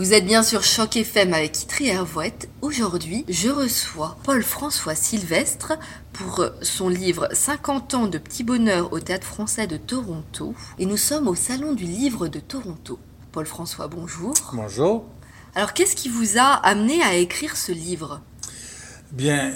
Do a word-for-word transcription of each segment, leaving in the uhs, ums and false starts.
Vous êtes bien sur Choc F M avec Itri Hervouette. Aujourd'hui, je reçois Paul-François Sylvestre pour son livre cinquante ans de petit bonheur au Théâtre Français de Toronto. Et nous sommes au Salon du Livre de Toronto. Paul-François, bonjour. Bonjour. Alors, qu'est-ce qui vous a amené à écrire ce livre ? Bien,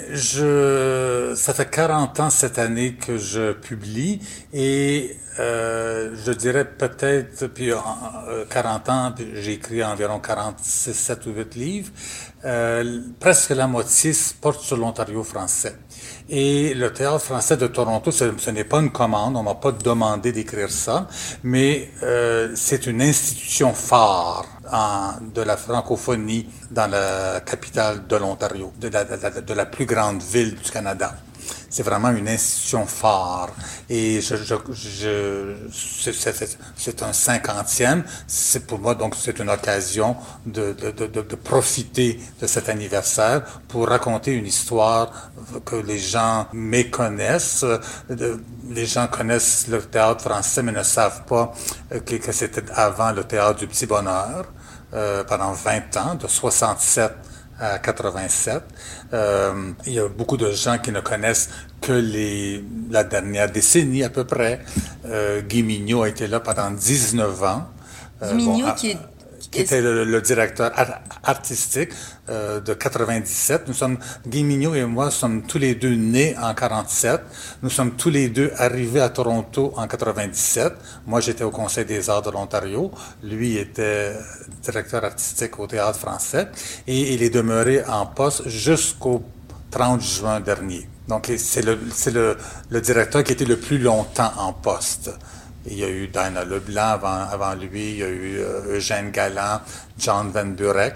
je, ça fait quarante ans cette année que je publie et euh, je dirais peut-être, puis euh, quarante ans, puis j'ai écrit environ quarante-six, sept ou huit livres. Euh, presque la moitié porte sur l'Ontario français. Et le Théâtre français de Toronto, ce, ce n'est pas une commande, on m'a pas demandé d'écrire ça, mais euh, c'est une institution phare en, de la francophonie dans la capitale de l'Ontario, de la, de, la, de la plus grande ville du Canada. C'est vraiment une institution phare. Et je, je, je, c'est, c'est, c'est un cinquantième. C'est pour moi, donc, c'est une occasion de, de, de, de profiter de cet anniversaire pour raconter une histoire que les gens méconnaissent. Les gens connaissent le théâtre français, mais ne savent pas que, que c'était avant le théâtre du Petit Bonheur, euh, pendant vingt ans, de soixante-sept à quatre-vingt-sept. Euh, il y a beaucoup de gens qui ne connaissent que les, la dernière décennie à peu près. Euh, Guy Mignot a été là pendant dix-neuf ans. Euh, Guy Mignot bon, qui est... qui était le, le directeur art, artistique euh, de quatre-vingt-dix-sept. Nous sommes, Guy Mignot et moi sommes tous les deux nés en quarante-sept. Nous sommes tous les deux arrivés à Toronto en quatre-vingt-dix-sept. Moi, j'étais au Conseil des arts de l'Ontario. Lui était directeur artistique au Théâtre français. Et il est demeuré en poste jusqu'au trente juin dernier. Donc, c'est le, c'est le, le directeur qui était le plus longtemps en poste. Il y a eu Diana Leblanc avant, avant lui, il y a eu euh, Eugène Galland, John Van Burek,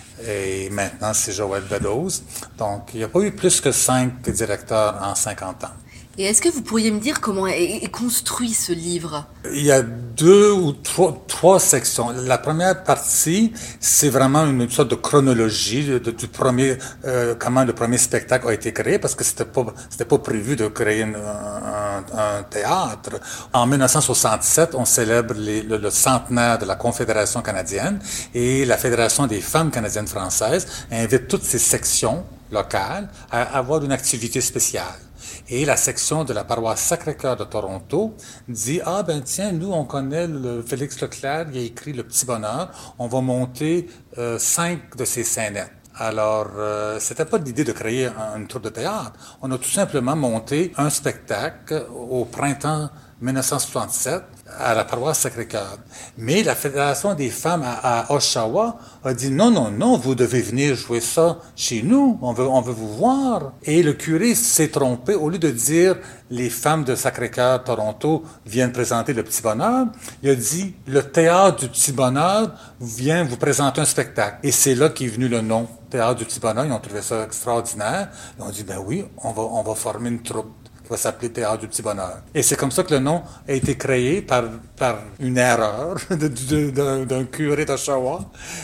et maintenant c'est Joël Beddoes. Donc, il n'y a pas eu plus que cinq directeurs en cinquante ans. Et est-ce que vous pourriez me dire comment est construit ce livre ? Il y a deux ou trois, trois sections. La première partie, c'est vraiment une sorte de chronologie de, de, du premier, euh, comment le premier spectacle a été créé, parce que c'était pas, c'était pas prévu de créer une, un, un théâtre. En dix-neuf cent soixante-sept, on célèbre les, le, le centenaire de la Confédération canadienne et la Fédération des femmes canadiennes françaises invite toutes ces sections locales à avoir une activité spéciale. Et la section de la paroisse Sacré-Cœur de Toronto dit « Ah ben tiens, nous on connaît le Félix Leclerc, il a écrit Le Petit Bonheur, on va monter euh, cinq de ses scénettes. » Alors, euh, c'était pas l'idée de créer un, une troupe de théâtre. On a tout simplement monté un spectacle au printemps dix-neuf cent soixante-sept à la paroisse Sacré-Cœur. Mais la Fédération des femmes à, à Oshawa a dit non, non, non, vous devez venir jouer ça chez nous, on veut, on veut vous voir. Et le curé s'est trompé, au lieu de dire les femmes de Sacré-Cœur Toronto viennent présenter le Petit Bonheur, il a dit le théâtre du Petit Bonheur vient vous présenter un spectacle. Et c'est là qu'est venu le nom Théâtre du Petit Bonheur. Ils ont trouvé ça extraordinaire. Ils ont dit ben oui, on va, on va former une troupe va s'appeler Théâtre du Petit Bonheur. Et c'est comme ça que le nom a été créé par, par une erreur de, de, de, d'un curé d'Oshawa.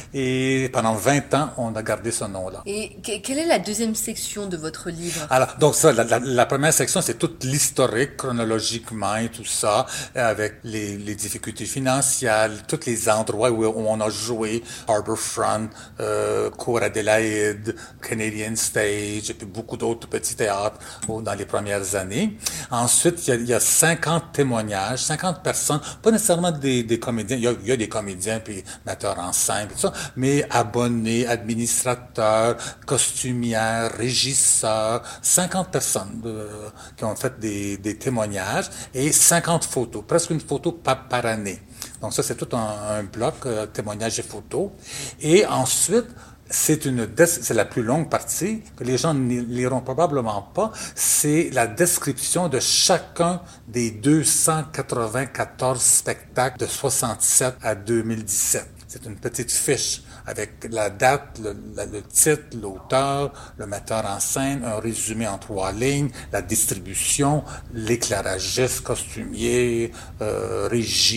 Et pendant vingt ans, on a gardé ce nom-là. Et que, quelle est la deuxième section de votre livre? Alors, donc ça, la, la, la première section, c'est toute l'historique, chronologiquement et tout ça, avec les, les difficultés financières, tous les endroits où, où on a joué, Harbourfront, euh, Cour Adélaïde, Canadian Stage, et puis beaucoup d'autres petits théâtres dans les premières années. Ensuite, il y, a, il y a cinquante témoignages, cinquante personnes, pas nécessairement des, des comédiens, il y, a, il y a des comédiens puis metteurs en scène, tout ça, mais abonnés, administrateurs, costumières, régisseurs, cinquante personnes de, qui ont fait des, des témoignages et cinquante photos, presque une photo par, par année. Donc ça, c'est tout un, un bloc, euh, témoignages et photos. Et ensuite, c'est une des- c'est la plus longue partie que les gens ne liront probablement pas. C'est la description de chacun des deux cent quatre-vingt-quatorze spectacles de soixante-sept à deux mille dix-sept. C'est une petite fiche avec la date, le, la- le titre, l'auteur, le metteur en scène, un résumé en trois lignes, la distribution, l'éclairagiste, costumier, euh, régie,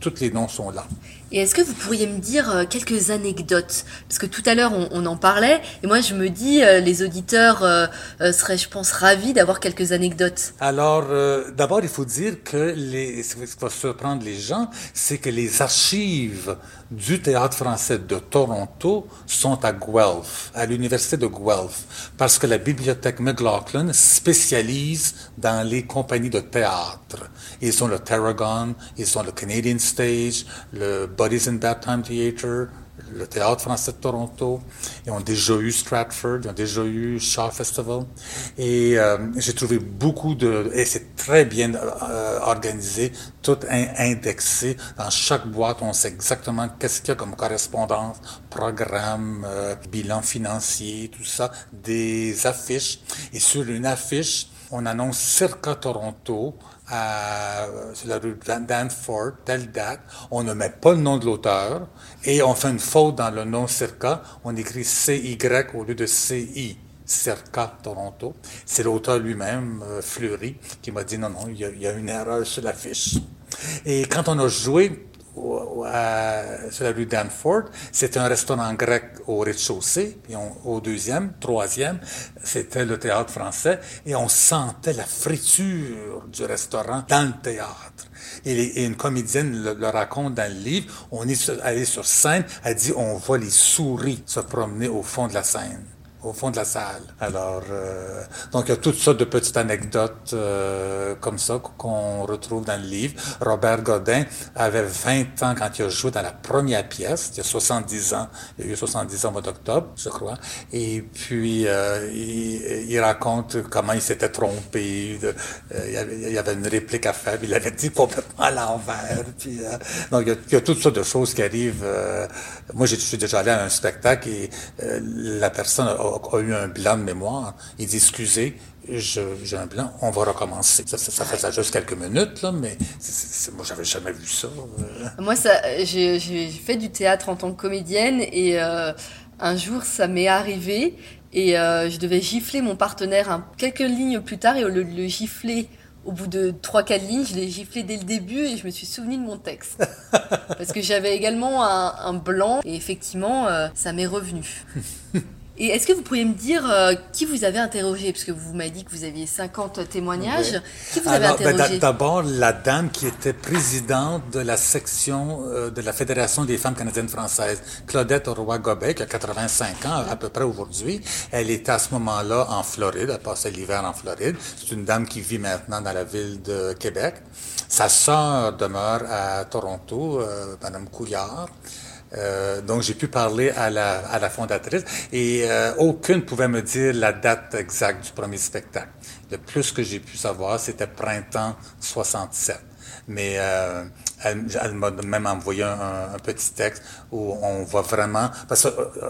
tous les noms sont là. Et est-ce que vous pourriez me dire quelques anecdotes? Parce que tout à l'heure, on, on en parlait, et moi, je me dis, euh, les auditeurs euh, euh, seraient, je pense, ravis d'avoir quelques anecdotes. Alors, euh, d'abord, il faut dire que les, ce qui va surprendre les gens, c'est que les archives du Théâtre français de Toronto sont à Guelph, à l'université de Guelph, parce que la bibliothèque McLaughlin spécialise dans les compagnies de théâtre. Ils ont le Tarragon, ils ont le Canadian Stage, le Buddies in Bad Time Theatre, le Théâtre français de Toronto. Ils ont déjà eu Stratford, ils ont déjà eu Shaw Festival. Et euh, j'ai trouvé beaucoup de... Et c'est très bien euh, organisé, tout in, indexé. Dans chaque boîte, on sait exactement qu'est-ce qu'il y a comme correspondance, programme, euh, bilan financier, tout ça, des affiches. Et sur une affiche, on annonce Circa Toronto, à, sur la rue Danforth, telle date. On ne met pas le nom de l'auteur et on fait une faute dans le nom Circa. On écrit C Y au lieu de C I. Circa Toronto. C'est l'auteur lui-même, euh, Fleury, qui m'a dit non, non, il y a, il y a une erreur sur l'affiche. Et quand on a joué À, sur la rue Danforth, c'était un restaurant grec au rez-de-chaussée, puis on, au deuxième, troisième, c'était le théâtre français, et on sentait la friture du restaurant dans le théâtre. Et, les, et une comédienne le, le raconte dans le livre, on est allé sur scène, elle dit on voit les souris se promener au fond de la scène. Au fond de la salle. Alors, euh, donc il y a toutes sortes de petites anecdotes euh, comme ça qu'on retrouve dans le livre. Robert Godin avait vingt ans quand il a joué dans la première pièce, il y a soixante-dix ans, il y a eu soixante-dix ans au mois d'octobre, je crois, et puis euh, il, il raconte comment il s'était trompé, de, euh, il, y avait, il y avait une réplique à faire, il avait dit complètement à l'envers, puis, euh, donc il y, a, il y a toutes sortes de choses qui arrivent. Euh, moi, je suis déjà allé à un spectacle et euh, la personne a a eu un blanc de mémoire. Il dit, excusez, je, j'ai un blanc, on va recommencer. Ça, ça, ça faisait juste quelques minutes, là, mais c'est, c'est, moi, j'avais jamais vu ça. Moi, ça, j'ai, j'ai fait du théâtre en tant que comédienne et euh, un jour, ça m'est arrivé et euh, je devais gifler mon partenaire hein, quelques lignes plus tard et au lieu de le gifler au bout de trois quatre lignes, je l'ai giflé dès le début et je me suis souvenu de mon texte. Parce que j'avais également un, un blanc et effectivement, euh, ça m'est revenu. Et est-ce que vous pourriez me dire euh, qui vous avez interrogé? Parce que vous m'avez dit que vous aviez cinquante témoignages. Oui. Qui vous avez Alors, interrogé? ben, d'abord, la dame qui était présidente de la section euh, de la Fédération des femmes canadiennes françaises, Claudette Roy-Gobet, qui a quatre-vingt-cinq ans à peu près aujourd'hui. Elle était à ce moment-là en Floride, elle passait l'hiver en Floride. C'est une dame qui vit maintenant dans la ville de Québec. Sa sœur demeure à Toronto, euh, Madame Couillard. Euh, donc, j'ai pu parler à la, à la fondatrice et euh, aucune pouvait me dire la date exacte du premier spectacle. Le plus que j'ai pu savoir, c'était printemps soixante-sept. Mais euh, elle, elle m'a même envoyé un, un petit texte où on voit vraiment... Parce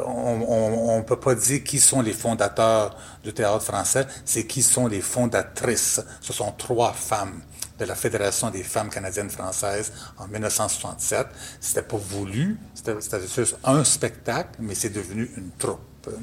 qu'on ne peut pas dire qui sont les fondateurs du théâtre français, c'est qui sont les fondatrices. Ce sont trois femmes de la Fédération des femmes canadiennes françaises en dix-neuf cent soixante-sept. C'était pas voulu, c'était, c'était juste un spectacle, mais c'est devenu une troupe.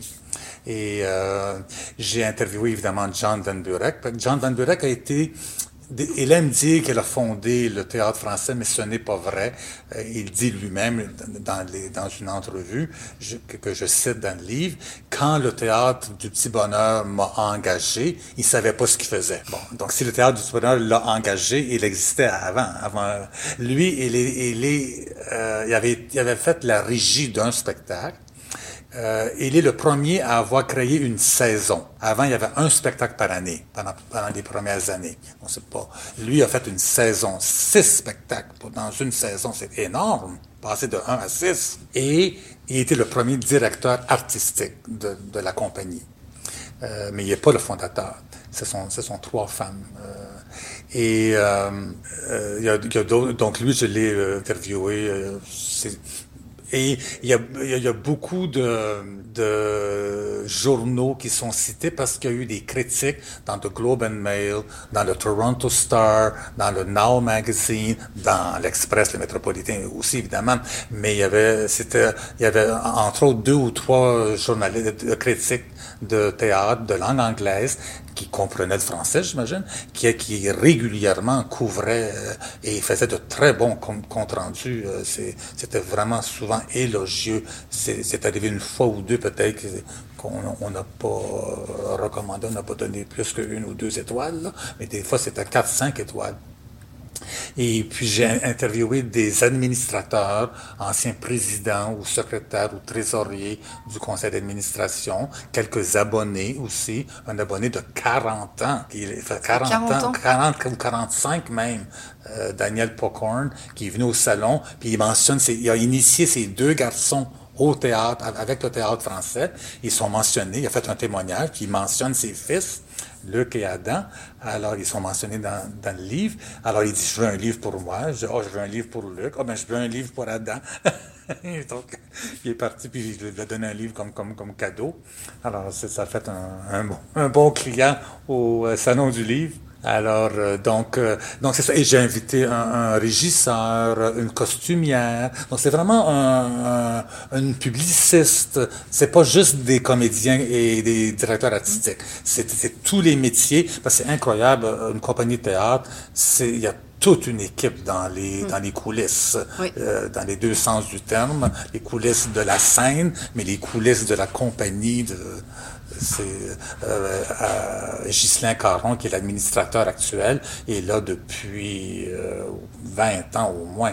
Et euh, j'ai interviewé évidemment John Van Burek. John Van Burek a été... Il aime dire qu'elle a fondé le théâtre français, mais ce n'est pas vrai. Il dit lui-même dans, les, dans une entrevue je, que je cite dans le livre, quand le théâtre du Petit Bonheur m'a engagé, il savait pas ce qu'il faisait. Bon, donc si le théâtre du Petit Bonheur l'a engagé, il existait avant. Avant lui, il est, il est, euh, il avait, il avait fait la régie d'un spectacle. Euh, il est le premier à avoir créé une saison. Avant, il y avait un spectacle par année, pendant, pendant les premières années. On sait pas. Lui a fait une saison, six spectacles dans une saison, c'est énorme, passer de un à six. Et il était le premier directeur artistique de, de la compagnie. Euh, mais il n'est pas le fondateur. Ce sont, ce sont trois femmes. Euh, et euh, euh, il y a, il y a d'autres. Donc lui, je l'ai euh, interviewé. Euh, c'est, Et il y a, il y a beaucoup de, de journaux qui sont cités parce qu'il y a eu des critiques dans The Globe and Mail, dans le Toronto Star, dans le Now Magazine, dans l'Express, le Métropolitain aussi évidemment. Mais il y avait, c'était, il y avait entre autres deux ou trois journalistes, critiques de théâtre de langue anglaise qui comprenait le français, j'imagine, qui, qui régulièrement couvrait euh, et faisait de très bons comptes rendus. Euh, c'est, c'était vraiment souvent élogieux. C'est, c'est arrivé une fois ou deux peut-être qu'on n'a pas recommandé, on n'a pas donné plus qu'une ou deux étoiles, là, mais des fois c'était quatre, cinq étoiles. Et puis j'ai interviewé des administrateurs, anciens présidents ou secrétaires ou trésoriers du conseil d'administration, quelques abonnés aussi, un abonné de quarante ans, qui fait quarante, quarante ans, quarante ou quarante-cinq même, euh, Daniel Pocorn, qui est venu au salon, puis il mentionne, ses, il a initié ses deux garçons au théâtre, avec le théâtre français. Ils sont mentionnés, il a fait un témoignage, puis il mentionne ses fils, Luc et Adam. Alors, ils sont mentionnés dans, dans le livre. Alors, il dit, je veux un livre pour moi. Je dis, oh, je veux un livre pour Luc. Oh, ben, je veux un livre pour Adam. Donc, il est parti, puis je lui ai donné un livre comme, comme, comme cadeau. Alors, ça a fait un, un, bon, un bon client au euh, Salon du livre. Alors, euh, donc, euh, donc c'est ça. Et j'ai invité un, un régisseur, une costumière. Donc, c'est vraiment un, un, une publiciste. C'est pas juste des comédiens et des directeurs artistiques. C'est, c'est tous les métiers. Parce que c'est incroyable, une compagnie de théâtre, c'est, il y a toute une équipe dans les, mmh. dans les coulisses, oui. euh, dans les deux sens du terme. Les coulisses de la scène, mais les coulisses de la compagnie, de... C'est euh, euh, Ghislain Caron, qui est l'administrateur actuel, est là depuis euh, vingt ans au moins.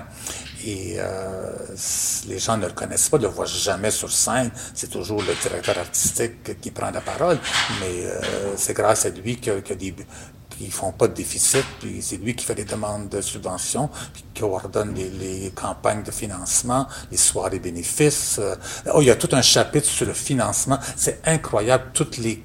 Et euh, les gens ne le connaissent pas, ne le voient jamais sur scène. C'est toujours le directeur artistique qui prend la parole, mais euh, c'est grâce à lui que, que des... qui font pas de déficit, puis c'est lui qui fait les demandes de subventions, puis qui coordonne les, les campagnes de financement, les soirées bénéfices. Oh, il y a tout un chapitre sur le financement. C'est incroyable, toutes les,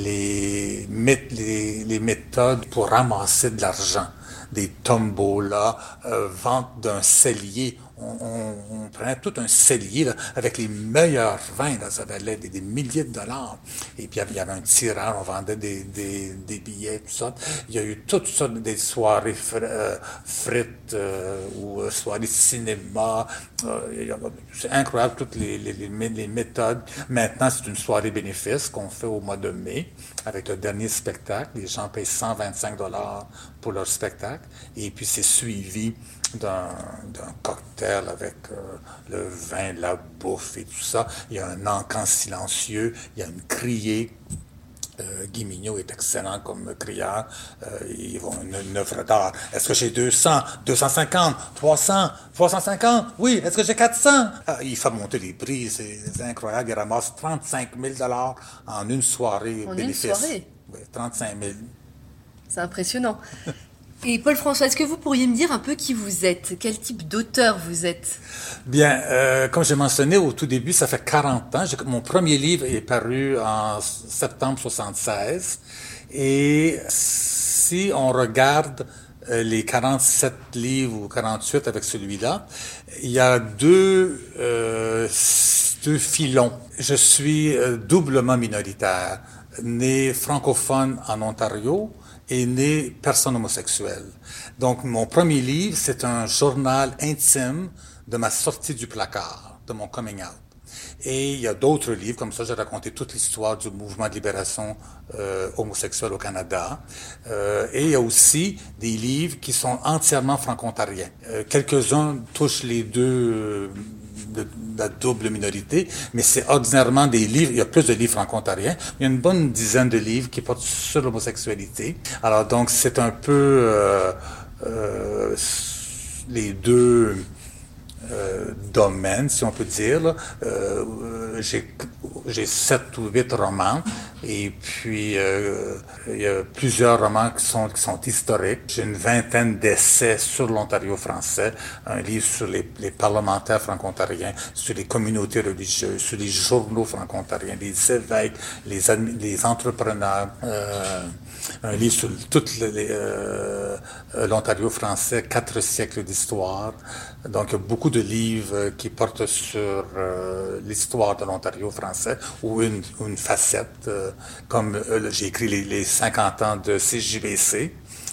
les, les, les méthodes pour ramasser de l'argent. Des tombolas, euh, vente d'un cellier. On, on, on prenait tout un cellier là, avec les meilleurs vins, là, ça valait des, des milliers de dollars. Et puis il y avait un tirage, on vendait des, des, des billets, tout ça. Il y a eu toutes sortes des soirées fr- euh, frites euh, ou euh, soirées cinéma. Euh, c'est incroyable toutes les, les, les, les méthodes. Maintenant, c'est une soirée bénéfice qu'on fait au mois de mai avec le dernier spectacle. Les gens payent cent vingt-cinq dollars pour leur spectacle. Et puis c'est suivi d'un, d'un cocktail avec euh, le vin, la bouffe et tout ça. Il y a un encan silencieux, il y a une criée. Euh, Guy Mignot est excellent comme crieur. Euh, ils vont une, une œuvre d'art. Est-ce que j'ai deux cents, deux cent cinquante, trois cents, trois cent cinquante? Oui. Est-ce que j'ai quatre cents? Ah, il fait monter les prix. C'est, c'est incroyable. Il ramasse trente-cinq mille dollars en une soirée en bénéfice. Une soirée? Oui, trente-cinq mille. C'est impressionnant. Et Paul-François, est-ce que vous pourriez me dire un peu qui vous êtes? Quel type d'auteur vous êtes? Bien, euh, comme j'ai mentionné au tout début, ça fait quarante ans. J'ai, mon premier livre est paru en septembre soixante-seize. Et si on regarde euh, les quarante-sept livres ou quarante-huit avec celui-là, il y a deux, euh, deux filons. Je suis euh, doublement minoritaire, né francophone en Ontario, est né personne homosexuelle. Donc, mon premier livre, c'est un journal intime de ma sortie du placard, de mon coming out. Et il y a d'autres livres, comme ça, j'ai raconté toute l'histoire du mouvement de libération euh, homosexuelle au Canada. Euh, et il y a aussi des livres qui sont entièrement franco-ontariens. Euh, quelques-uns touchent les deux... Euh, de la double minorité, mais c'est ordinairement des livres, il y a plus de livres franco-ontariens, il y a une bonne dizaine de livres qui portent sur l'homosexualité. Alors donc c'est un peu euh, euh, les deux euh, domaines, si on peut dire. Là. Euh, j'ai, j'ai sept ou huit romans, et puis euh, il y a plusieurs romans qui sont, qui sont historiques. J'ai une vingtaine d'essais sur l'Ontario français, un livre sur les, les parlementaires franco-ontariens, sur les communautés religieuses, sur les journaux franco-ontariens, les évêques, les, admi- les entrepreneurs, euh, un livre sur toute les, euh, l'Ontario français, quatre siècles d'histoire. Donc, il y a beaucoup de livres qui portent sur euh, l'histoire de l'Ontario français ou une, une facette, euh, comme euh, j'ai écrit les, les cinquante ans de C J B C.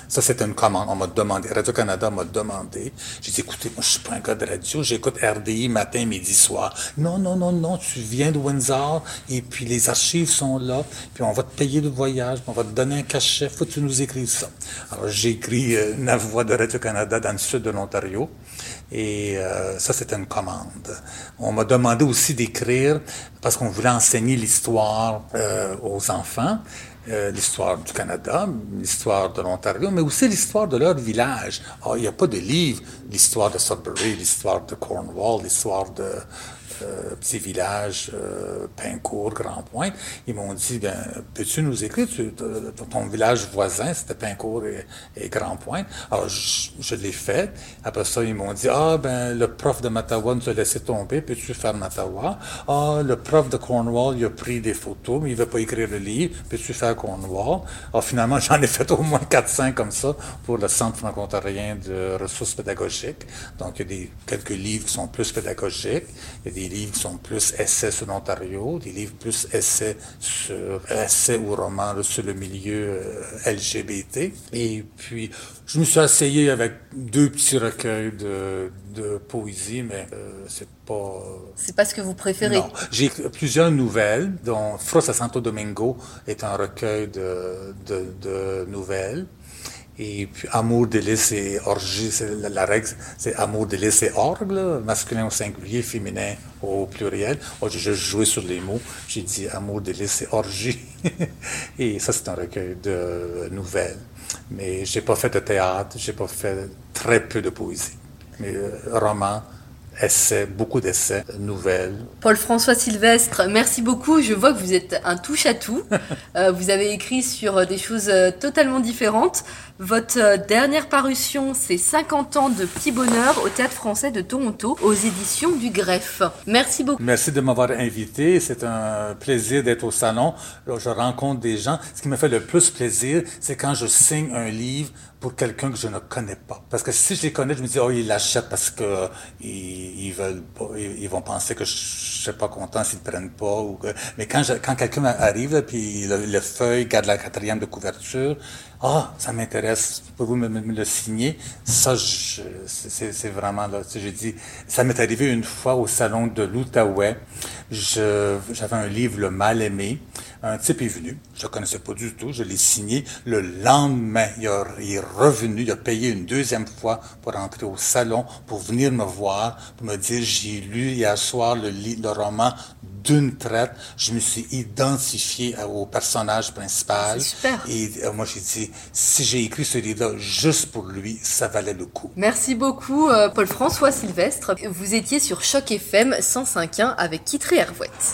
Ça, c'était une commande. On m'a demandé, Radio-Canada m'a demandé. J'ai dit, écoutez, moi, je suis pas un gars de radio, j'écoute R D I matin, midi, soir. Non, non, non, non, tu viens de Windsor, et puis les archives sont là, puis on va te payer le voyage, on va te donner un cachet, faut que tu nous écrives ça. Alors, j'ai écrit euh, la voix de Radio-Canada dans le sud de l'Ontario, et euh, ça, c'était une commande. On m'a demandé aussi d'écrire, parce qu'on voulait enseigner l'histoire euh, aux enfants, euh, l'histoire du Canada, l'histoire de l'Ontario, mais aussi l'histoire de leur village. Ah, il n'y a pas de livre, l'histoire de Sudbury, l'histoire de Cornwall, l'histoire de euh, petits villages, euh, Pincourt, Grand-Point. Ils m'ont dit, ben, peux-tu nous écrire, tu, ton village voisin, c'était Pincourt et, et Grand-Point. Alors, je, je l'ai fait. Après ça, ils m'ont dit, ah, ben, le prof de Mattawa nous a laissé tomber, peux-tu faire Mattawa? Ah, le prof de Cornwall, il a pris des photos, mais il ne veut pas écrire le livre, peux-tu faire Cornwall? Alors, finalement, j'en ai fait au moins quatre cinq comme ça pour le Centre franco-ontarien de ressources pédagogiques. Donc, il y a des, quelques livres qui sont plus pédagogiques. Il y a des livres qui sont plus essais sur l'Ontario, des livres plus essais sur essais ou romans là, sur le milieu euh, L G B T. Et puis, je me suis essayé avec deux petits recueils de, de poésie, mais euh, c'est pas... C'est pas ce que vous préférez? Non. J'ai écrit plusieurs nouvelles, dont Frost à Santo Domingo est un recueil de, de, de nouvelles. Et puis, amour, délice et orgie, c'est la, la règle, c'est amour, délice et orgue, là, masculin au singulier, féminin au pluriel. Oh, j'ai juste joué sur les mots. J'ai dit amour, délice et orgie. Et ça, c'est un recueil de nouvelles. Mais j'ai pas fait de théâtre, j'ai pas fait très peu de poésie. Mais euh, romans, essais, beaucoup d'essais, nouvelles. Paul-François Sylvestre, merci beaucoup. Je vois que vous êtes un touche-à-tout. euh, vous avez écrit sur des choses totalement différentes. Votre dernière parution, c'est cinquante ans de Petit Bonheur au Théâtre Français de Toronto, aux éditions du Greffe. Merci beaucoup. Merci de m'avoir invité. C'est un plaisir d'être au salon. Là, je rencontre des gens. Ce qui me fait le plus plaisir, c'est quand je signe un livre pour quelqu'un que je ne connais pas. Parce que si je les connais, je me dis, oh, ils l'achètent parce que ils, ils veulent pas, ils, ils vont penser que je, je serais pas content s'ils ne prennent pas. Ou que... Mais quand, je, quand quelqu'un arrive, là, puis le, le feuille garde la quatrième de couverture, ah, ça m'intéresse, pouvez-vous me, me, me le signer? Ça, je, c'est, c'est vraiment, là, tu sais, j'ai dit, ça m'est arrivé une fois au salon de l'Outaouais. Je, j'avais un livre, Le Mal-Aimé. Un type est venu, je le connaissais pas du tout, je l'ai signé. Le lendemain, il, a, il est revenu, il a payé une deuxième fois pour entrer au salon, pour venir me voir, pour me dire, j'ai lu hier soir le, le roman d'une traite. Je me suis identifié au personnage principal. C'est super. Et euh, moi, j'ai dit, si j'ai écrit ce livre-là juste pour lui, ça valait le coup. Merci beaucoup, euh, Paul-François Sylvestre. Vous étiez sur Choc F M cent cinq point un avec Kitry Hervouette.